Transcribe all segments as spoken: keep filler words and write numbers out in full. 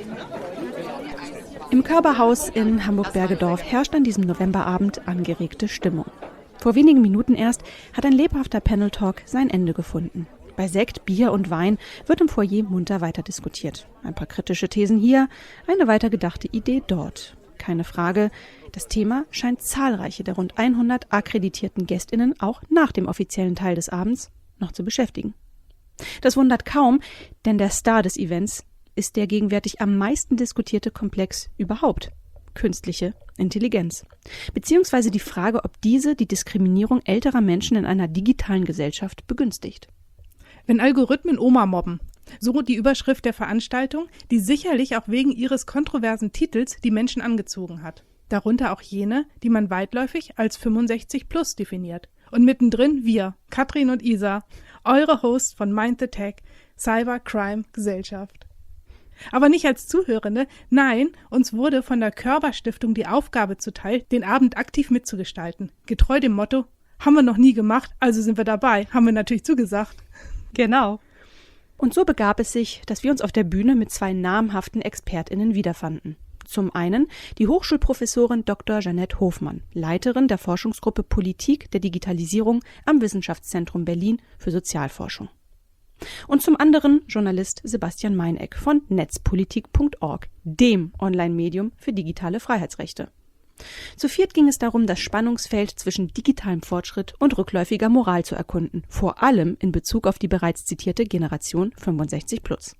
Im Körberhaus in Hamburg-Bergedorf herrscht an diesem Novemberabend angeregte Stimmung. Vor wenigen Minuten erst hat ein lebhafter Panel-Talk sein Ende gefunden. Bei Sekt, Bier und Wein wird im Foyer munter weiter diskutiert. Ein paar kritische Thesen hier, eine weitergedachte Idee dort. Keine Frage, das Thema scheint zahlreiche der rund hundert akkreditierten GästInnen auch nach dem offiziellen Teil des Abends noch zu beschäftigen. Das wundert kaum, denn der Star des Events ist der gegenwärtig am meisten diskutierte Komplex überhaupt: künstliche Intelligenz. Beziehungsweise die Frage, ob diese die Diskriminierung älterer Menschen in einer digitalen Gesellschaft begünstigt. Wenn Algorithmen Oma mobben, so die Überschrift der Veranstaltung, die sicherlich auch wegen ihres kontroversen Titels die Menschen angezogen hat. Darunter auch jene, die man weitläufig als fünfundsechzig plus definiert. Und mittendrin wir, Katrin und Isa, eure Hosts von Mind the Tech, Cybercrime Gesellschaft. Aber nicht als Zuhörende, nein, uns wurde von der Körber-Stiftung die Aufgabe zuteil, den Abend aktiv mitzugestalten. Getreu dem Motto, haben wir noch nie gemacht, also sind wir dabei, haben wir natürlich zugesagt. Genau. Und so begab es sich, dass wir uns auf der Bühne mit zwei namhaften ExpertInnen wiederfanden. Zum einen die Hochschulprofessorin Doktor Jeanette Hofmann, Leiterin der Forschungsgruppe Politik der Digitalisierung am Wissenschaftszentrum Berlin für Sozialforschung. Und zum anderen Journalist Sebastian Meineck von netzpolitik punkt org, dem Online-Medium für digitale Freiheitsrechte. Zu viert ging es darum, das Spannungsfeld zwischen digitalem Fortschritt und rückläufiger Moral zu erkunden, vor allem in Bezug auf die bereits zitierte Generation fünfundsechzig plus.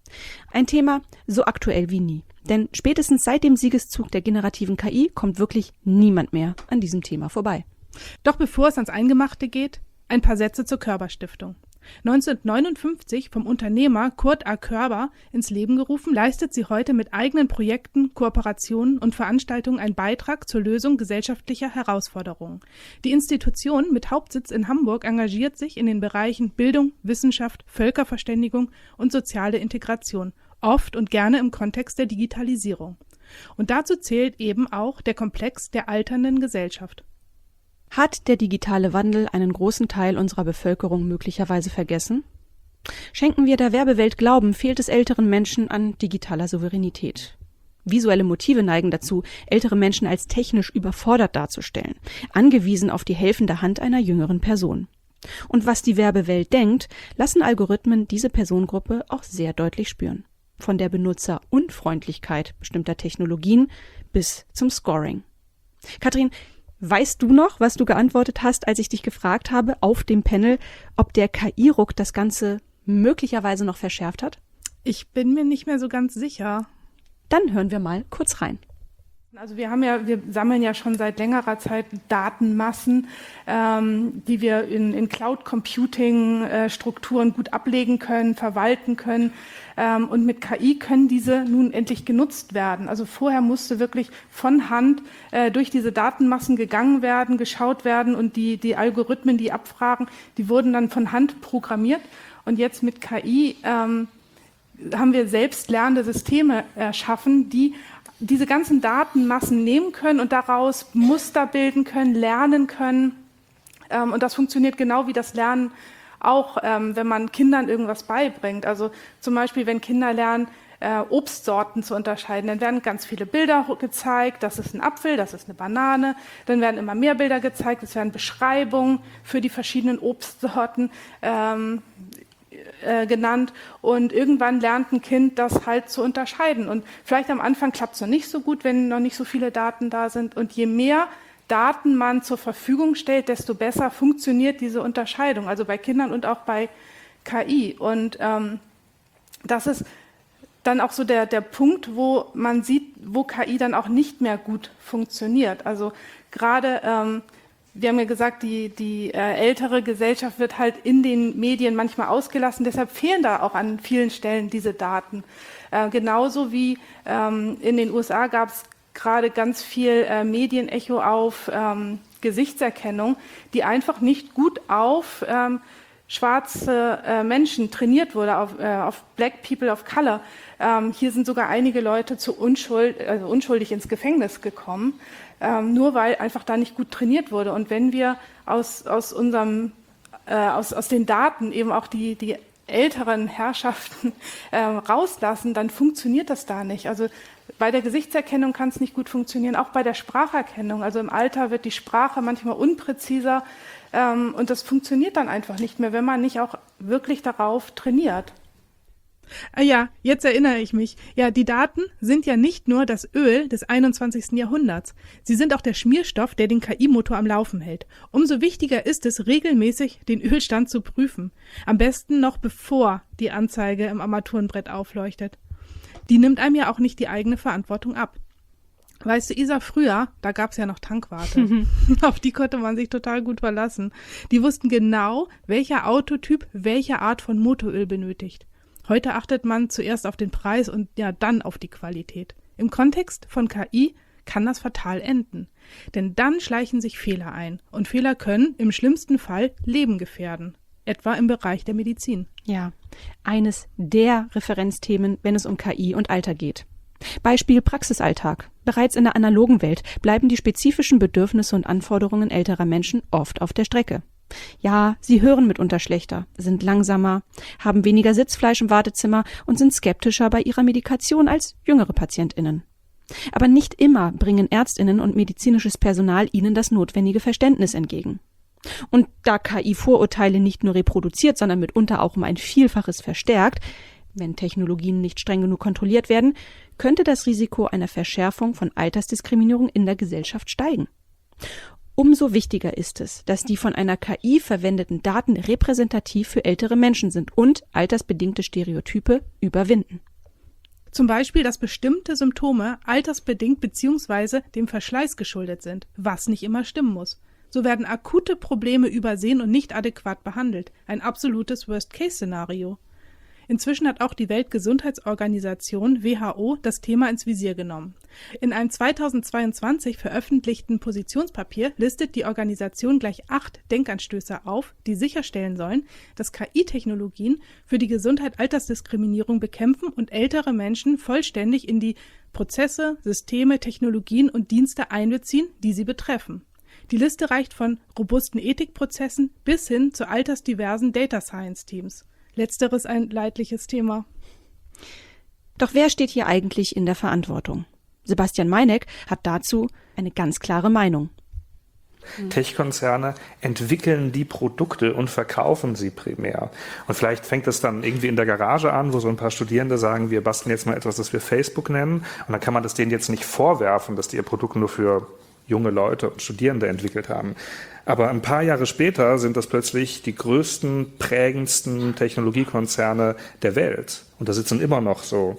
Ein Thema so aktuell wie nie, denn spätestens seit dem Siegeszug der generativen K I kommt wirklich niemand mehr an diesem Thema vorbei. Doch bevor es ans Eingemachte geht, ein paar Sätze zur Körber-Stiftung. neunzehnhundertneunundfünfzig vom Unternehmer Kurt A. Körber ins Leben gerufen, leistet sie heute mit eigenen Projekten, Kooperationen und Veranstaltungen einen Beitrag zur Lösung gesellschaftlicher Herausforderungen. Die Institution mit Hauptsitz in Hamburg engagiert sich in den Bereichen Bildung, Wissenschaft, Völkerverständigung und soziale Integration, oft und gerne im Kontext der Digitalisierung. Und dazu zählt eben auch der Komplex der alternden Gesellschaft. Hat der digitale Wandel einen großen Teil unserer Bevölkerung möglicherweise vergessen? Schenken wir der Werbewelt Glauben, fehlt es älteren Menschen an digitaler Souveränität. Visuelle Motive neigen dazu, ältere Menschen als technisch überfordert darzustellen, angewiesen auf die helfende Hand einer jüngeren Person. Und was die Werbewelt denkt, lassen Algorithmen diese Personengruppe auch sehr deutlich spüren. Von der Benutzerunfreundlichkeit bestimmter Technologien bis zum Scoring. Katrin, weißt du noch, was du geantwortet hast, als ich dich gefragt habe auf dem Panel, ob der K I-Ruck das Ganze möglicherweise noch verschärft hat? Ich bin mir nicht mehr so ganz sicher. Dann hören wir mal kurz rein. Also wir haben ja, wir sammeln ja schon seit längerer Zeit Datenmassen, ähm, die wir in, in Cloud-Computing-Strukturen gut ablegen können, verwalten können. Ähm, und mit K I können diese nun endlich genutzt werden. Also vorher musste wirklich von Hand äh, durch diese Datenmassen gegangen werden, geschaut werden und die, die Algorithmen, die abfragen, die wurden dann von Hand programmiert. Und jetzt mit K I ähm, haben wir selbstlernende Systeme erschaffen, die diese ganzen Datenmassen nehmen können und daraus Muster bilden können, lernen können. Ähm, und das funktioniert genau wie das Lernen auch, ähm, wenn man Kindern irgendwas beibringt. Also zum Beispiel, wenn Kinder lernen, äh, Obstsorten zu unterscheiden, dann werden ganz viele Bilder gezeigt. Das ist ein Apfel, das ist eine Banane. Dann werden immer mehr Bilder gezeigt. Es werden Beschreibungen für die verschiedenen Obstsorten ähm, äh, genannt. Und irgendwann lernt ein Kind das halt zu unterscheiden. Und vielleicht am Anfang klappt es noch nicht so gut, wenn noch nicht so viele Daten da sind. Und je mehr Daten man zur Verfügung stellt, desto besser funktioniert diese Unterscheidung, also bei Kindern und auch bei K I. Und ähm, das ist dann auch so der, der Punkt, wo man sieht, wo K I dann auch nicht mehr gut funktioniert. Also gerade, ähm, wir haben ja gesagt, die, die äh, ältere Gesellschaft wird halt in den Medien manchmal ausgelassen, deshalb fehlen da auch an vielen Stellen diese Daten. Äh, genauso wie ähm, in den U S A gab es gerade ganz viel äh, Medienecho auf ähm, Gesichtserkennung, die einfach nicht gut auf ähm, schwarze äh, Menschen trainiert wurde, auf, äh, auf Black People of Color. Ähm, hier sind sogar einige Leute zu Unschuld, also unschuldig ins Gefängnis gekommen, ähm, nur weil einfach da nicht gut trainiert wurde. Und wenn wir aus, aus, unserem, äh, aus, aus den Daten eben auch die, die älteren Herrschaften äh, rauslassen, dann funktioniert das da nicht. Also bei der Gesichtserkennung kann es nicht gut funktionieren, auch bei der Spracherkennung. Also im Alter wird die Sprache manchmal unpräziser ähm, und das funktioniert dann einfach nicht mehr, wenn man nicht auch wirklich darauf trainiert. Ah ja, jetzt erinnere ich mich. Ja, die Daten sind ja nicht nur das Öl des einundzwanzigsten Jahrhunderts. Sie sind auch der Schmierstoff, der den K I-Motor am Laufen hält. Umso wichtiger ist es, regelmäßig den Ölstand zu prüfen. Am besten noch bevor die Anzeige im Armaturenbrett aufleuchtet. Die nimmt einem ja auch nicht die eigene Verantwortung ab. Weißt du, Isa, früher, da gab's ja noch Tankwarte. Mhm. Auf die konnte man sich total gut verlassen. Die wussten genau, welcher Autotyp welche Art von Motoröl benötigt. Heute achtet man zuerst auf den Preis und ja dann auf die Qualität. Im Kontext von K I kann das fatal enden. Denn dann schleichen sich Fehler ein. Und Fehler können im schlimmsten Fall Leben gefährden. Etwa im Bereich der Medizin. Ja, eines der Referenzthemen, wenn es um K I und Alter geht. Beispiel Praxisalltag. Bereits in der analogen Welt bleiben die spezifischen Bedürfnisse und Anforderungen älterer Menschen oft auf der Strecke. Ja, sie hören mitunter schlechter, sind langsamer, haben weniger Sitzfleisch im Wartezimmer und sind skeptischer bei ihrer Medikation als jüngere PatientInnen. Aber nicht immer bringen ÄrztInnen und medizinisches Personal ihnen das notwendige Verständnis entgegen. Und da K I Vorurteile nicht nur reproduziert, sondern mitunter auch um ein Vielfaches verstärkt, wenn Technologien nicht streng genug kontrolliert werden, könnte das Risiko einer Verschärfung von Altersdiskriminierung in der Gesellschaft steigen. Umso wichtiger ist es, dass die von einer K I verwendeten Daten repräsentativ für ältere Menschen sind und altersbedingte Stereotype überwinden. Zum Beispiel, dass bestimmte Symptome altersbedingt bzw. dem Verschleiß geschuldet sind, was nicht immer stimmen muss. So werden akute Probleme übersehen und nicht adäquat behandelt. Ein absolutes Worst-Case-Szenario. Inzwischen hat auch die Weltgesundheitsorganisation W H O das Thema ins Visier genommen. In einem zweitausendzweiundzwanzig veröffentlichten Positionspapier listet die Organisation gleich acht Denkanstöße auf, die sicherstellen sollen, dass K I-Technologien für die Gesundheit Altersdiskriminierung bekämpfen und ältere Menschen vollständig in die Prozesse, Systeme, Technologien und Dienste einbeziehen, die sie betreffen. Die Liste reicht von robusten Ethikprozessen bis hin zu altersdiversen Data Science Teams. Letzteres ein leidliches Thema. Doch wer steht hier eigentlich in der Verantwortung? Sebastian Meineck hat dazu eine ganz klare Meinung. Tech-Konzerne entwickeln die Produkte und verkaufen sie primär. Und vielleicht fängt es dann irgendwie in der Garage an, wo so ein paar Studierende sagen, wir basteln jetzt mal etwas, das wir Facebook nennen. Und dann kann man das denen jetzt nicht vorwerfen, dass die ihr Produkt nur für junge Leute und Studierende entwickelt haben. Aber ein paar Jahre später sind das plötzlich die größten, prägendsten Technologiekonzerne der Welt. Und da sitzen immer noch so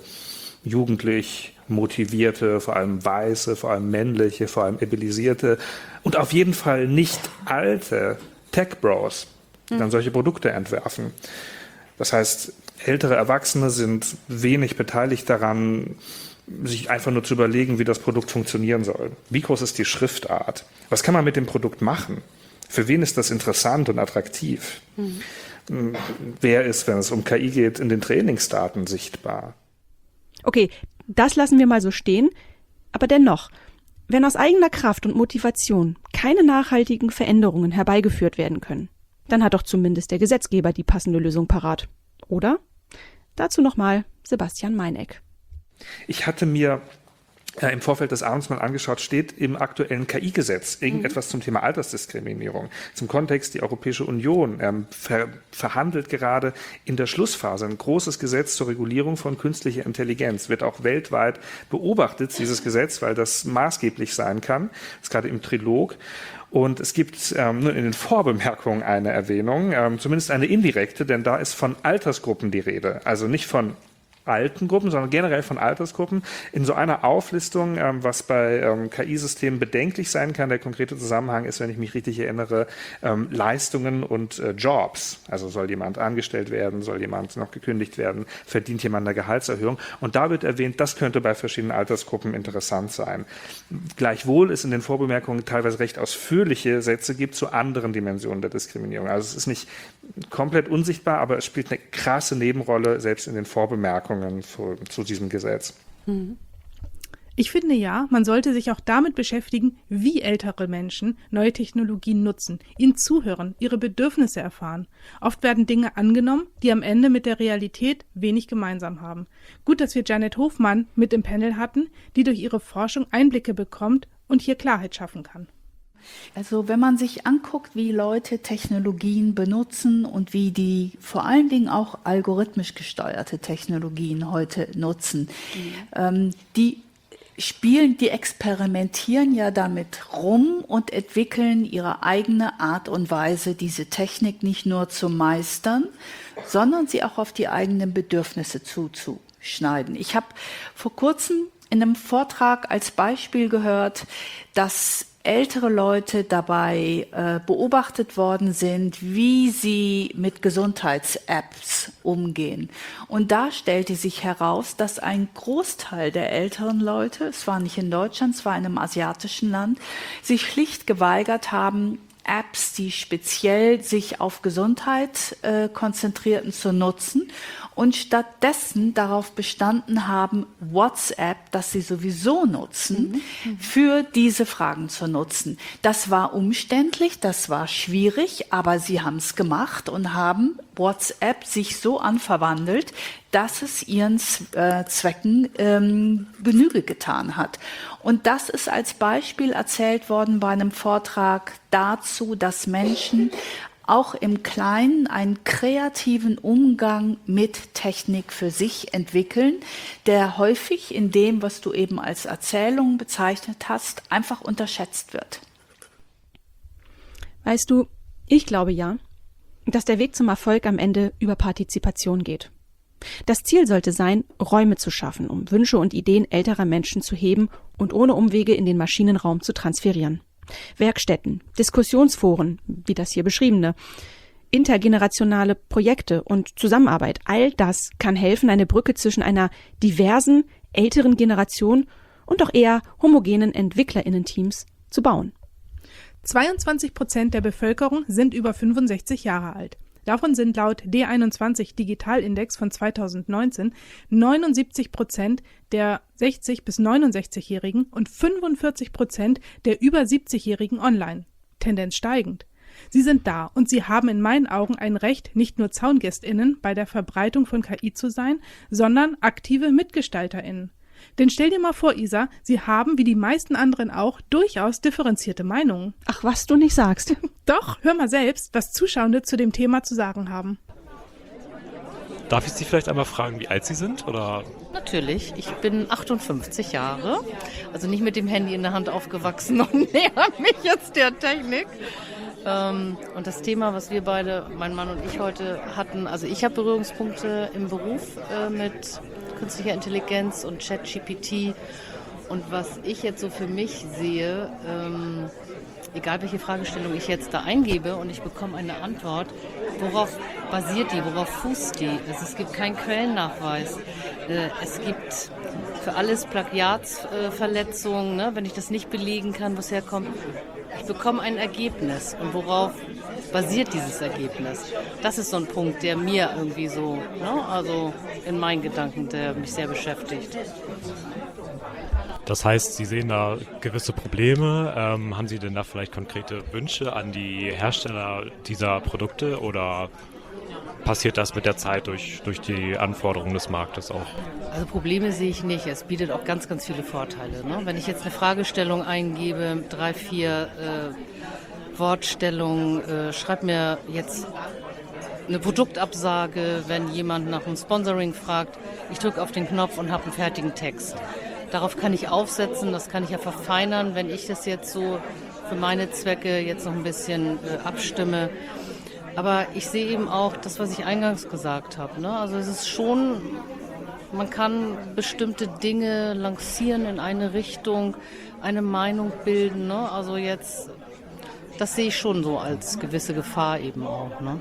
jugendlich motivierte, vor allem weiße, vor allem männliche, vor allem abilisierte und auf jeden Fall nicht alte Tech-Bros, die dann solche Produkte entwerfen. Das heißt, ältere Erwachsene sind wenig beteiligt daran, sich einfach nur zu überlegen, wie das Produkt funktionieren soll. Wie groß ist die Schriftart? Was kann man mit dem Produkt machen? Für wen ist das interessant und attraktiv? Mhm. Wer ist, wenn es um K I geht, in den Trainingsdaten sichtbar? Okay, das lassen wir mal so stehen. Aber dennoch, wenn aus eigener Kraft und Motivation keine nachhaltigen Veränderungen herbeigeführt werden können, dann hat doch zumindest der Gesetzgeber die passende Lösung parat. Oder? Dazu nochmal Sebastian Meineck. Ich hatte mir äh, im Vorfeld des Abends mal angeschaut, steht im aktuellen K I-Gesetz irgendetwas mhm. zum Thema Altersdiskriminierung. Zum Kontext, die Europäische Union ähm, ver verhandelt gerade in der Schlussphase ein großes Gesetz zur Regulierung von künstlicher Intelligenz. Wird auch weltweit beobachtet, dieses Gesetz, weil das maßgeblich sein kann. Das ist gerade im Trilog. Und es gibt ähm, nur in den Vorbemerkungen eine Erwähnung, ähm, zumindest eine indirekte, denn da ist von Altersgruppen die Rede. Also nicht von alten Gruppen, sondern generell von Altersgruppen in so einer Auflistung, ähm, was bei ähm, K I-Systemen bedenklich sein kann. Der konkrete Zusammenhang ist, wenn ich mich richtig erinnere, ähm, Leistungen und äh, Jobs. Also soll jemand angestellt werden, soll jemand noch gekündigt werden, verdient jemand eine Gehaltserhöhung. Und da wird erwähnt, das könnte bei verschiedenen Altersgruppen interessant sein. Gleichwohl es in den Vorbemerkungen teilweise recht ausführliche Sätze gibt zu anderen Dimensionen der Diskriminierung. Also es ist nicht komplett unsichtbar, aber es spielt eine krasse Nebenrolle, selbst in den Vorbemerkungen zu, zu diesem Gesetz. Ich finde ja, man sollte sich auch damit beschäftigen, wie ältere Menschen neue Technologien nutzen, ihnen zuhören, ihre Bedürfnisse erfahren. Oft werden Dinge angenommen, die am Ende mit der Realität wenig gemeinsam haben. Gut, dass wir Janet Hofmann mit im Panel hatten, die durch ihre Forschung Einblicke bekommt und hier Klarheit schaffen kann. Also wenn man sich anguckt, wie Leute Technologien benutzen und wie die vor allen Dingen auch algorithmisch gesteuerte Technologien heute nutzen, mhm. ähm, die spielen, die experimentieren ja damit rum und entwickeln ihre eigene Art und Weise, diese Technik nicht nur zu meistern, sondern sie auch auf die eigenen Bedürfnisse zuzuschneiden. Ich habe vor kurzem in einem Vortrag als Beispiel gehört, dass ältere Leute dabei äh, beobachtet worden sind, wie sie mit Gesundheits-Apps umgehen. Und da stellte sich heraus, dass ein Großteil der älteren Leute, es war nicht in Deutschland, es war in einem asiatischen Land, sich schlicht geweigert haben, Apps, die speziell sich auf Gesundheit äh, konzentrierten, zu nutzen und stattdessen darauf bestanden haben, WhatsApp, das sie sowieso nutzen, mhm. für diese Fragen zu nutzen. Das war umständlich, das war schwierig, aber sie haben es gemacht und haben WhatsApp sich so anverwandelt, dass es ihren äh, Zwecken ähm, Genüge getan hat. Und das ist als Beispiel erzählt worden bei einem Vortrag dazu, dass Menschen auch im Kleinen einen kreativen Umgang mit Technik für sich entwickeln, der häufig in dem, was du eben als Erzählung bezeichnet hast, einfach unterschätzt wird. Weißt du, ich glaube ja, dass der Weg zum Erfolg am Ende über Partizipation geht. Das Ziel sollte sein, Räume zu schaffen, um Wünsche und Ideen älterer Menschen zu heben und ohne Umwege in den Maschinenraum zu transferieren. Werkstätten, Diskussionsforen, wie das hier beschriebene, intergenerationale Projekte und Zusammenarbeit, all das kann helfen, eine Brücke zwischen einer diversen, älteren Generation und doch eher homogenen EntwicklerInnen-Teams zu bauen. zweiundzwanzig Prozent der Bevölkerung sind über fünfundsechzig Jahre alt. Davon sind laut D einundzwanzig Digitalindex von zweitausendneunzehn neunundsiebzig Prozent der sechzig- bis neunundsechzigjährigen und fünfundvierzig Prozent der über siebzigjährigen online. Tendenz steigend. Sie sind da und sie haben in meinen Augen ein Recht, nicht nur ZaungästInnen bei der Verbreitung von K I zu sein, sondern aktive MitgestalterInnen. Denn stell dir mal vor, Isa, sie haben, wie die meisten anderen auch, durchaus differenzierte Meinungen. Ach, was du nicht sagst. Doch, hör mal selbst, was Zuschauende zu dem Thema zu sagen haben. Darf ich Sie vielleicht einmal fragen, wie alt Sie sind? Oder? Natürlich, ich bin achtundfünfzig Jahre, also nicht mit dem Handy in der Hand aufgewachsen und näher mich jetzt der Technik. Ähm, und das Thema, was wir beide, mein Mann und ich heute hatten, also ich habe Berührungspunkte im Beruf äh, mit künstlicher Intelligenz und ChatGPT. Und was ich jetzt so für mich sehe, ähm, egal welche Fragestellung ich jetzt da eingebe und ich bekomme eine Antwort, worauf basiert die, worauf fußt die? Also es gibt keinen Quellennachweis. Äh, es gibt für alles Plagiatsverletzungen, äh, ne? Wenn ich das nicht belegen kann, wo es herkommt. Ich bekomme ein Ergebnis und worauf basiert dieses Ergebnis? Das ist so ein Punkt, der mir irgendwie so, ne, also in meinen Gedanken, der mich sehr beschäftigt. Das heißt, Sie sehen da gewisse Probleme. Ähm, haben Sie denn da vielleicht konkrete Wünsche an die Hersteller dieser Produkte oder passiert das mit der Zeit durch, durch die Anforderungen des Marktes auch? Also Probleme sehe ich nicht. Es bietet auch ganz, ganz viele Vorteile. Ne? Wenn ich jetzt eine Fragestellung eingebe, drei, vier äh, Wortstellungen, äh, schreib mir jetzt eine Produktabsage, wenn jemand nach einem Sponsoring fragt. Ich drücke auf den Knopf und habe einen fertigen Text. Darauf kann ich aufsetzen, das kann ich ja verfeinern, wenn ich das jetzt so für meine Zwecke jetzt noch ein bisschen äh, abstimme. Aber ich sehe eben auch das, was ich eingangs gesagt habe. Ne? Also es ist schon, man kann bestimmte Dinge lancieren in eine Richtung, eine Meinung bilden. Ne? Also jetzt, das sehe ich schon so als gewisse Gefahr eben auch. Ne?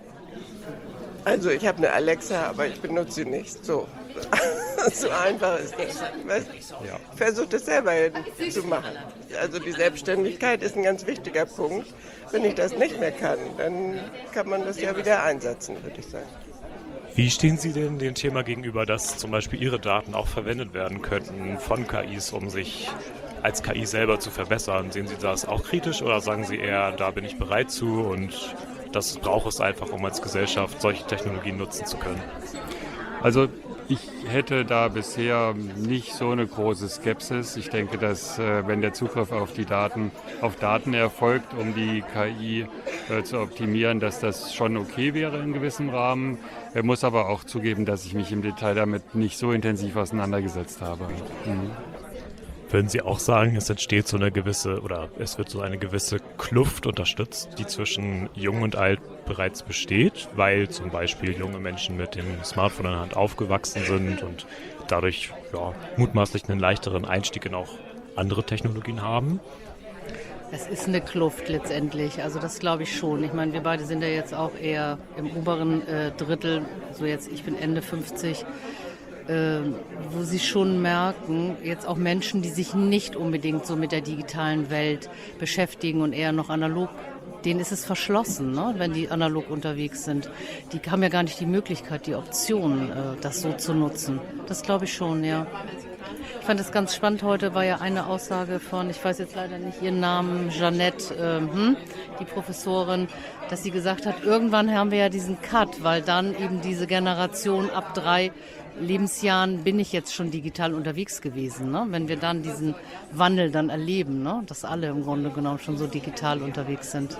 Also ich habe eine Alexa, aber ich benutze sie nicht. So, so einfach ist das. Weißt? Ja. Ich versuche das selber zu machen. Also die Selbstständigkeit ist ein ganz wichtiger Punkt. Wenn ich das nicht mehr kann, dann kann man das ja wieder einsetzen, würde ich sagen. Wie stehen Sie denn dem Thema gegenüber, dass zum Beispiel Ihre Daten auch verwendet werden könnten von K Is, um sich als K I selber zu verbessern? Sehen Sie das auch kritisch oder sagen Sie eher, da bin ich bereit zu und das braucht es einfach, um als Gesellschaft solche Technologien nutzen zu können? Also ich hätte da bisher nicht so eine große Skepsis. Ich denke, dass äh, wenn der Zugriff auf die Daten, auf Daten erfolgt, um die K I äh, zu optimieren, dass das schon okay wäre in gewissem Rahmen. Er muss aber auch zugeben, dass ich mich im Detail damit nicht so intensiv auseinandergesetzt habe. Mhm. Würden Sie auch sagen, es entsteht so eine gewisse oder es wird so eine gewisse Kluft unterstützt, die zwischen Jung und Alt bereits besteht, weil zum Beispiel junge Menschen mit dem Smartphone in der Hand aufgewachsen sind und dadurch ja, mutmaßlich einen leichteren Einstieg in auch andere Technologien haben? Es ist eine Kluft letztendlich, also das glaube ich schon. Ich meine, wir beide sind ja jetzt auch eher im oberen äh, Drittel, so jetzt ich bin Ende fünfzig, Äh, wo sie schon merken, jetzt auch Menschen, die sich nicht unbedingt so mit der digitalen Welt beschäftigen und eher noch analog, denen ist es verschlossen, ne, wenn die analog unterwegs sind. Die haben ja gar nicht die Möglichkeit, die Option, äh, das so zu nutzen. Das glaube ich schon, ja. Ich fand es ganz spannend, heute war ja eine Aussage von, ich weiß jetzt leider nicht ihren Namen, Jeanette, äh, hm, die Professorin, dass sie gesagt hat, irgendwann haben wir ja diesen Cut, weil dann eben diese Generation ab drei Lebensjahren bin ich jetzt schon digital unterwegs gewesen, ne? Wenn wir dann diesen Wandel dann erleben, ne? Dass alle im Grunde genommen schon so digital unterwegs sind.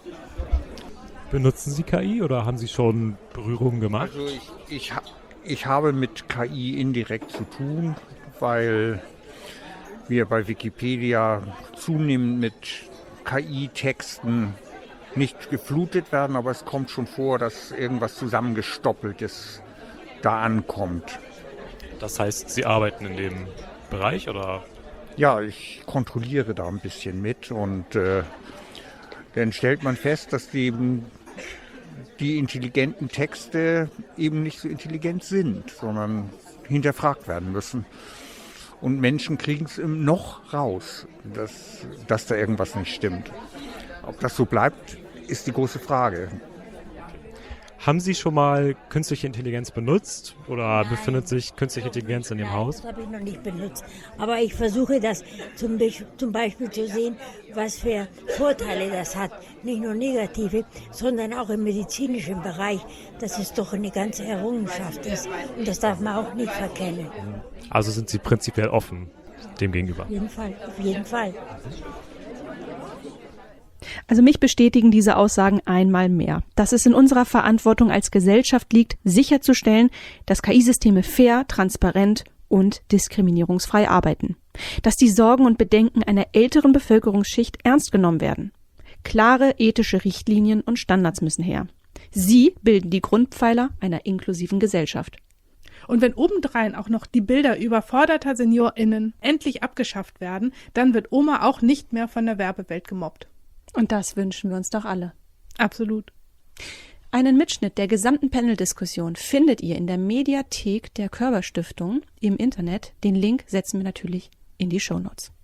Benutzen Sie K I oder haben Sie schon Berührungen gemacht? Also ich, ich, ich habe mit K I indirekt zu tun, weil wir bei Wikipedia zunehmend mit K I-Texten nicht geflutet werden, aber es kommt schon vor, dass irgendwas zusammengestoppeltes da ankommt. Das heißt, Sie arbeiten in dem Bereich oder? Ja, ich kontrolliere da ein bisschen mit und äh, dann stellt man fest, dass die, die intelligenten Texte eben nicht so intelligent sind, sondern hinterfragt werden müssen. Und Menschen kriegen es noch raus, dass, dass da irgendwas nicht stimmt. Ob das so bleibt, ist die große Frage. Haben Sie schon mal künstliche Intelligenz benutzt oder Nein. befindet sich künstliche Intelligenz in Ihrem Nein, Haus? Das habe ich noch nicht benutzt. Aber ich versuche das zum, Be- zum Beispiel zu sehen, was für Vorteile das hat. Nicht nur negative, sondern auch im medizinischen Bereich, dass es doch eine ganze Errungenschaft ist. Und das darf man auch nicht verkennen. Also sind Sie prinzipiell offen dem gegenüber? Auf jeden Fall, auf jeden Fall. Also mich bestätigen diese Aussagen einmal mehr, dass es in unserer Verantwortung als Gesellschaft liegt, sicherzustellen, dass K I-Systeme fair, transparent und diskriminierungsfrei arbeiten. Dass die Sorgen und Bedenken einer älteren Bevölkerungsschicht ernst genommen werden. Klare ethische Richtlinien und Standards müssen her. Sie bilden die Grundpfeiler einer inklusiven Gesellschaft. Und wenn obendrein auch noch die Bilder überforderter SeniorInnen endlich abgeschafft werden, dann wird Oma auch nicht mehr von der Werbewelt gemobbt. Und das wünschen wir uns doch alle. Absolut. Einen Mitschnitt der gesamten Panel-Diskussion findet ihr in der Mediathek der Körber Stiftung im Internet. Den Link setzen wir natürlich in die Shownotes.